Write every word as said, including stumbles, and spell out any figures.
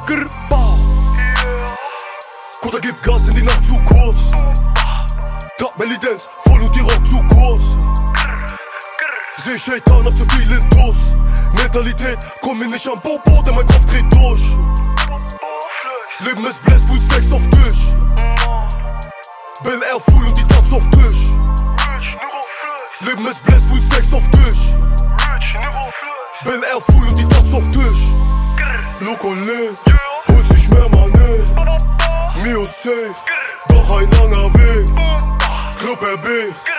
Grr, bau. Bruder, gib Gas in die Nacht zu kurz. Tag Belly Dance, voll und die Rock zu kurz. Seh Shaitan, hab zu viel Intus. Mentalität, komm mir nicht am Bobo, denn mein Kopf dreht durch. Leben ist Bless, Full Stacks auf Tisch. Bel Air full und die Tats auf Tisch. Leben ist Bless, Full Stacks auf Tisch. Bel Air full und die Tats auf Tisch. Loco lebt, holt sich mehr Money. Mio safe, doch ein langer Weg. Club R B.